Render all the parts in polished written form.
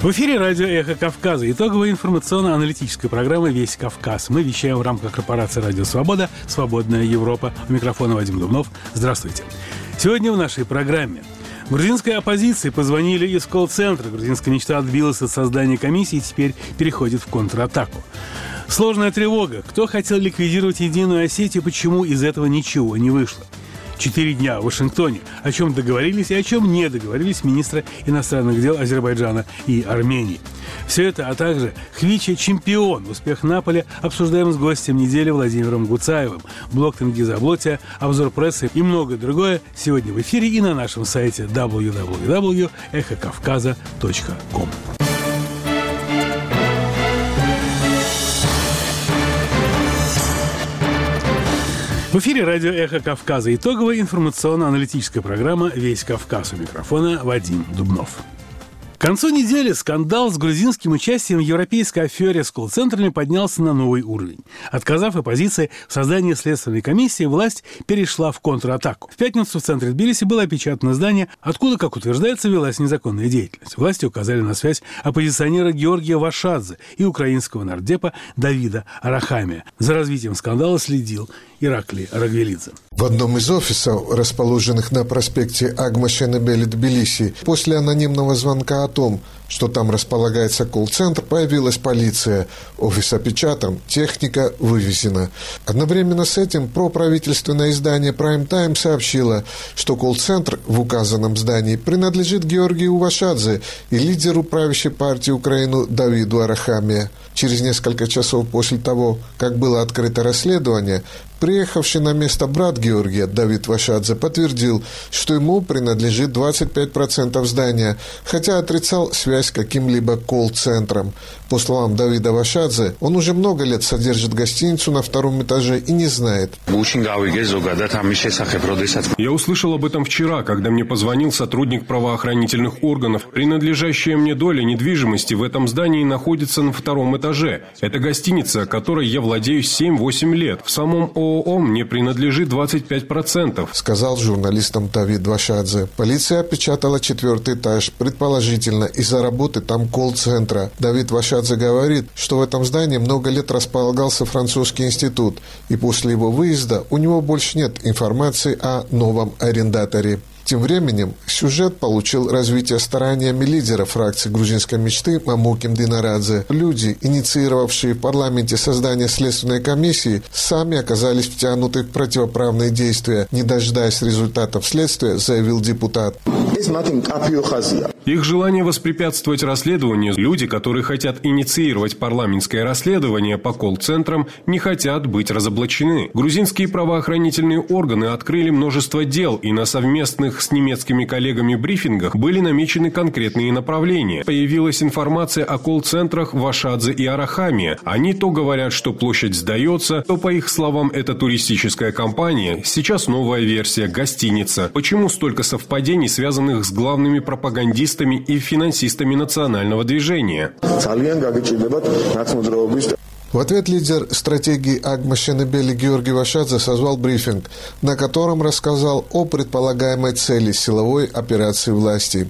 В эфире радио «Эхо Кавказа». Итоговая информационно-аналитическая программа «Весь Кавказ». Мы вещаем в рамках корпорации «Радио Свобода», «Свободная Европа». У микрофона Вадим Дубнов. Здравствуйте. Сегодня в нашей программе. Грузинской оппозиции позвонили из колл-центра. Грузинская мечта отбилась от создания комиссии и теперь переходит в контратаку. Сложная тревога. Кто хотел ликвидировать Единую Осетию, почему из этого ничего не вышло? 4 дня в Вашингтоне. О чем договорились и о чем не договорились министры иностранных дел Азербайджана и Армении. Все это, а также Хвича-чемпион. Успех Наполя обсуждаем с гостем недели Владимиром Гуцаевым. Блог Тенгиза Аблотия, обзор прессы и многое другое сегодня в эфире и на нашем сайте www.эхокавказа.ком. В эфире радио «Эхо Кавказа». Итоговая информационно-аналитическая программа «Весь Кавказ». У микрофона Вадим Дубнов. К концу недели скандал с грузинским участием в европейской афере с колл-центрами поднялся на новый уровень. Отказав оппозиции в создании следственной комиссии, власть перешла в контратаку. В пятницу в центре Тбилиси было опечатано здание, откуда, как утверждается, велась незаконная деятельность. Власти указали на связь оппозиционера Георгия Вашадзе и украинского нардепа Давида Арахамия. За развитием скандала следил Ираклий Рагвелидзе. В одном из офисов, расположенных на проспекте Агма-Шенебели Тбилиси, после анонимного звонка о том, что там располагается колл-центр, появилась полиция. Офис опечатан, техника вывезена. Одновременно с этим проправительственное издание Prime Time сообщило, что колл-центр в указанном здании принадлежит Георгию Вашадзе и лидеру правящей партии Украины Давиду Арахамия. Через несколько часов после того, как было открыто расследование, приехавший на место брат Георгия, Давид Вашадзе, подтвердил, что ему принадлежит 25% здания, хотя отрицал связь с каким-либо колл-центром. По словам Давида Вашадзе, он уже много лет содержит гостиницу на 2-м этаже и не знает. Я услышал об этом вчера, когда мне позвонил сотрудник правоохранительных органов. Принадлежащая мне доля недвижимости в этом здании находится на 2-м этаже. Это гостиница, которой я владею 7-8 лет. В самом ООО мне принадлежит 25%. Сказал журналистам Давид Вашадзе. Полиция опечатала 4-й этаж, предположительно из-за работы там колл-центра. Давид Вашадзе говорит, что в этом здании много лет располагался французский институт, и после его выезда у него больше нет информации о новом арендаторе. Тем временем сюжет получил развитие стараниями лидера фракции грузинской мечты Мамуким Динарадзе. Люди, инициировавшие в парламенте создание следственной комиссии, сами оказались втянуты в противоправные действия. Не дожидаясь результатов следствия, заявил депутат. Их желание воспрепятствовать расследованию, люди, которые хотят инициировать парламентское расследование по колл-центрам, не хотят быть разоблачены. Грузинские правоохранительные органы открыли множество дел, и на совместных с немецкими коллегами брифингах были намечены конкретные направления. Появилась информация о колл-центрах Вашадзе и Арахамия. Они то говорят, что площадь сдается, то, по их словам, это туристическая компания. Сейчас новая версия – гостиница. Почему столько совпадений, связанных с главными пропагандистами и финансистами национального движения? В ответ лидер стратегии Агма-Шенебели Георгий Вашадзе созвал брифинг, на котором рассказал о предполагаемой цели силовой операции власти.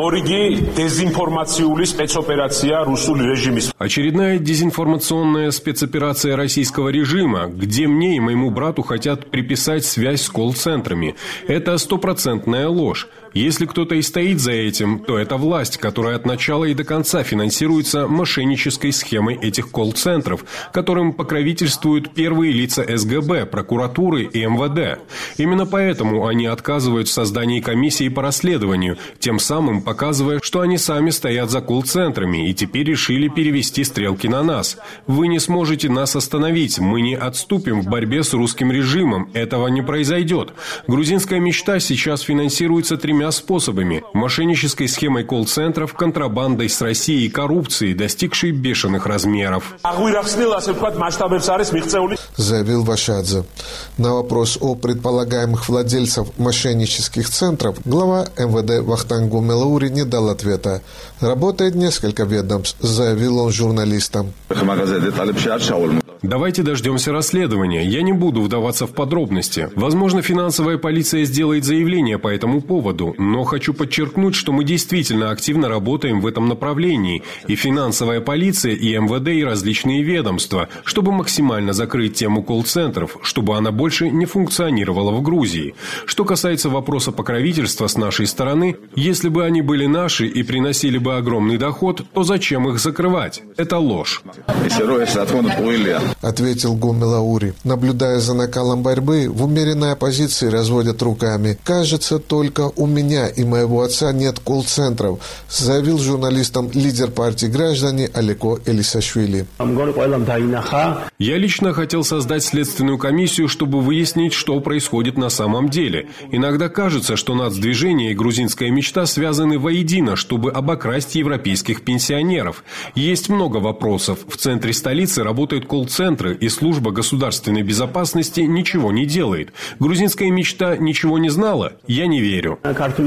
Очередная дезинформационная спецоперация российского режима, где мне и моему брату хотят приписать связь с колл-центрами. Это стопроцентная ложь. Если кто-то и стоит за этим, то это власть, которая от начала и до конца финансируется мошеннической схемой этих колл-центров, которым покровительствуют первые лица СГБ, прокуратуры и МВД. Именно поэтому они отказывают в создании комиссии по расследованию, тем самым показывая, что они сами стоят за колл-центрами и теперь решили перевести стрелки на нас. Вы не сможете нас остановить, мы не отступим в борьбе с русским режимом, этого не произойдет. Грузинская мечта сейчас финансируется 3 способами: мошеннической схемой колл-центров, контрабандой с Россией и коррупцией, достигшей бешеных размеров. Заявил Вашадзе. На вопрос о предполагаемых владельцах мошеннических центров глава МВД Вахтанг Гумелаури не дал ответа. «Работает несколько ведомств», заявил он журналистам. Давайте дождемся расследования. Я не буду вдаваться в подробности. Возможно, финансовая полиция сделает заявление по этому поводу, но хочу подчеркнуть, что мы действительно активно работаем в этом направлении. И финансовая полиция, и МВД, и различные ведомства, чтобы максимально закрыть тему колл-центров, чтобы она больше не функционировала в Грузии. Что касается вопроса покровительства с нашей стороны, если бы они были наши и приносили бы огромный доход, то зачем их закрывать? Это ложь. Ответил Гумелаури. Наблюдая за накалом борьбы, в умеренной оппозиции разводят руками. «Кажется, только у меня и моего отца нет колл-центров», заявил журналистам лидер партии «Граждане» Алеко Элисашвили. Я лично хотел создать следственную комиссию, чтобы выяснить, что происходит на самом деле. Иногда кажется, что нацдвижение и грузинская мечта связаны воедино, чтобы обокрасть европейских пенсионеров. Есть много вопросов. В центре столицы работают колл-центры, и служба государственной безопасности ничего не делает. Грузинская мечта ничего не знала? Я не верю.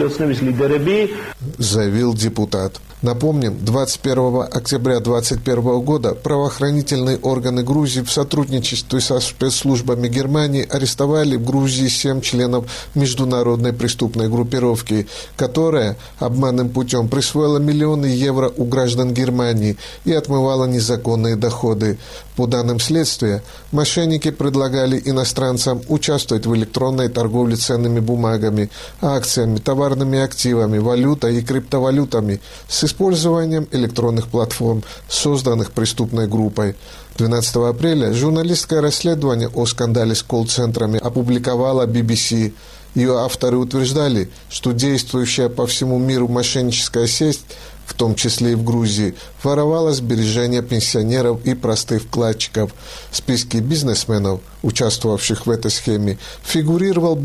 Заявил депутат. Напомним, 21 октября 2021 года правоохранительные органы Грузии в сотрудничестве со спецслужбами Германии арестовали в Грузии 7 членов международной преступной группировки, которая обманным путем присвоила миллионы евро у граждан Германии и отмывала незаконные доходы. По данным следствия, мошенники предлагали иностранцам участвовать в электронной торговле ценными бумагами, акциями, товарными активами, валютой и криптовалютами с использованием электронных платформ, созданных преступной группой. 12 апреля журналистское расследование о скандале с колл-центрами опубликовала BBC. Ее авторы утверждали, что действующая по всему миру мошенническая сеть, в том числе и в Грузии, воровала сбережения пенсионеров и простых вкладчиков. В списке бизнесменов, участвовавших в этой схеме, фигурировал